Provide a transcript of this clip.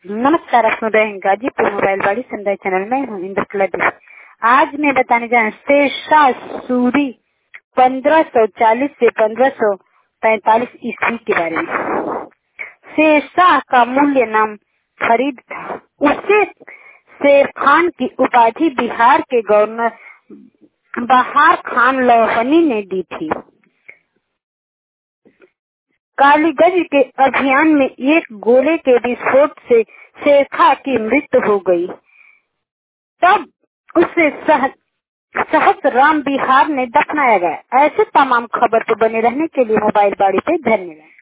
नमस्कार, आप सुन रहे हैं गाजीपुर मोबाइल बाड़ी संध्या चैनल में हूँ इंद्र। आज मैं बताने जा रहा हूँ शेरशाह सूरी 1540 से 1545 ईस्वी के बारे में। शेरशाह का मूल्य नाम फरीद था। उसे शेर खान की उपाधि बिहार के गवर्नर बहार खान लोहनी ने दी थी। कालीगंज के अभियान में एक गोले के विस्फोट से शेरशाह की मृत्यु हो गई। तब उसे सहस्राम बिहार में दफनाया गया। ऐसे तमाम खबर पर बने रहने के लिए मोबाइल बाड़ी पे धन्यवाद।